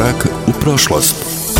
Korak u prošlost.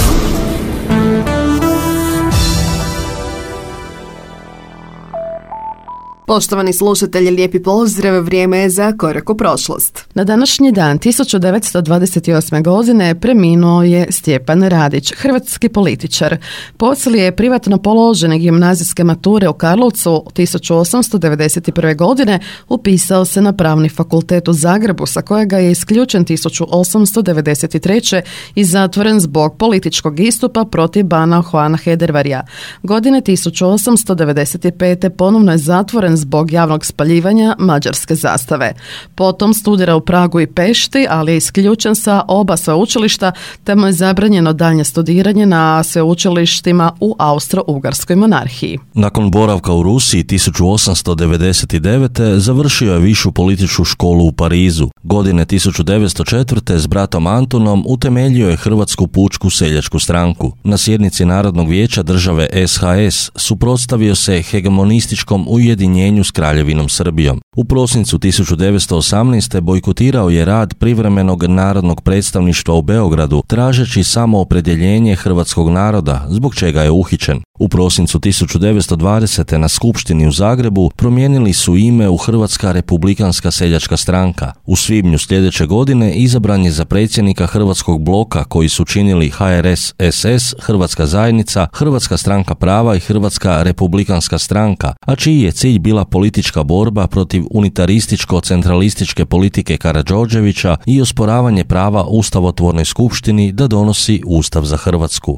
Poštovani slušatelji, lijepi pozdrav, vrijeme je za Korak u prošlost. Na današnji dan 1928. godine preminuo je Stjepan Radić, hrvatski političar. Poslije privatno položene gimnazijske mature u Karlovcu 1891. godine upisao se na Pravni fakultet u Zagrebu, sa kojega je isključen 1893. i zatvoren zbog političkog istupa protiv bana Juana Hedervarija. Godine 1895. ponovno je zatvoren zbog javnog spaljivanja mađarske zastave. Potom studira u Pragu i Pešti, ali je isključen sa oba sveučilišta, te mu je zabranjeno daljnje studiranje na sveučilištima u Austro-Ugarskoj monarhiji. Nakon boravka u Rusiji 1899. završio je višu političku školu u Parizu. Godine 1904. s bratom Antonom utemeljio je Hrvatsku pučku seljačku stranku. Na sjednici Narodnog vijeća države SHS suprotstavio se hegemonističkom ujedinjenju s Kraljevinom Srbijom. U prosincu 1918. bojkotirao je rad privremenog narodnog predstavništva u Beogradu, tražeći samoopredjeljenje hrvatskog naroda, zbog čega je uhićen. U prosincu 1920. na skupštini u Zagrebu promijenili su ime u Hrvatska republikanska seljačka stranka. U svibnju sljedeće godine izabran je za predsjednika Hrvatskog bloka koji su činili HRS SS, Hrvatska zajednica, Hrvatska stranka prava i Hrvatska republikanska stranka, a čiji je cilj bila politička borba protiv unitarističko-centralističke politike Karađorđevića i osporavanje prava ustavotvornoj skupštini da donosi Ustav za Hrvatsku.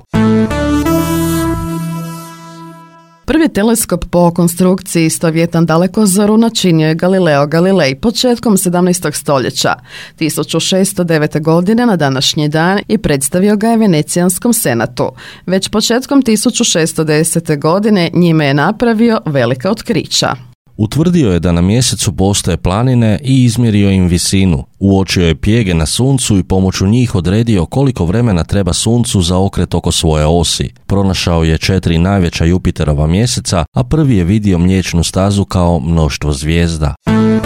Prvi teleskop po konstrukciji istovjetan dalekozoru načinio je Galileo Galilei početkom 17. stoljeća, 1609. godine na današnji dan, i predstavio ga je Venecijanskom senatu. Već početkom 1610. godine njime je napravio velika otkrića. Utvrdio je da na mjesecu postoje planine i izmjerio im visinu. Uočio je pjege na suncu i pomoću njih odredio koliko vremena treba suncu za okret oko svoje osi. Pronašao je 4 najveća Jupiterova mjeseca, a prvi je vidio Mliječnu stazu kao mnoštvo zvijezda.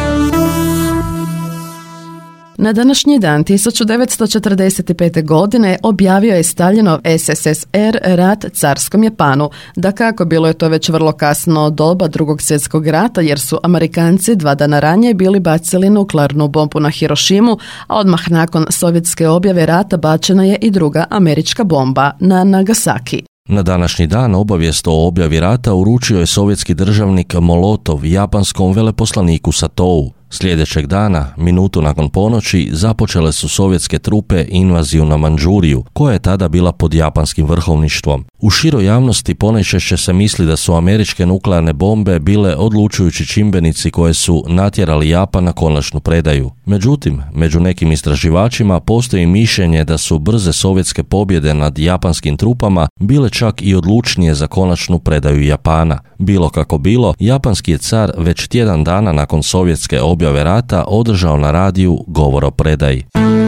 Na današnji dan 1945. godine objavio je Staljinov SSSR rat carskom Japanu. Dakako, bilo je to već vrlo kasno doba Drugog svjetskog rata, jer su Amerikanci 2 dana ranije bili bacili nuklearnu bombu na Hirošimu, a odmah nakon sovjetske objave rata bačena je i druga američka bomba na Nagasaki. Na današnji dan obavijest o objavi rata uručio je sovjetski državnik Molotov japanskom veleposlaniku Satou. Sljedećeg dana, minutu nakon ponoći, započele su sovjetske trupe invaziju na Mandžuriju, koja je tada bila pod japanskim vrhovništvom. U široj javnosti ponajčešće se misli da su američke nuklearne bombe bile odlučujući čimbenici koje su natjerali Japan na konačnu predaju. Međutim, među nekim istraživačima postoji mišljenje da su brze sovjetske pobjede nad japanskim trupama bile čak i odlučnije za konačnu predaju Japana. Bilo kako bilo, japanski je car već tjedan dana nakon sovjetske objave rata održao na radiju govor o predaji.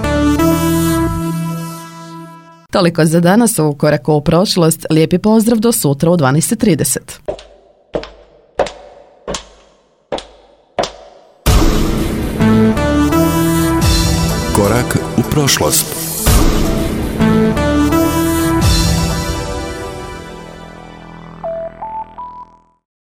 Toliko za danas u Koraku u prošlost. Lijepi pozdrav do sutra u 12:30. Korak u prošlost.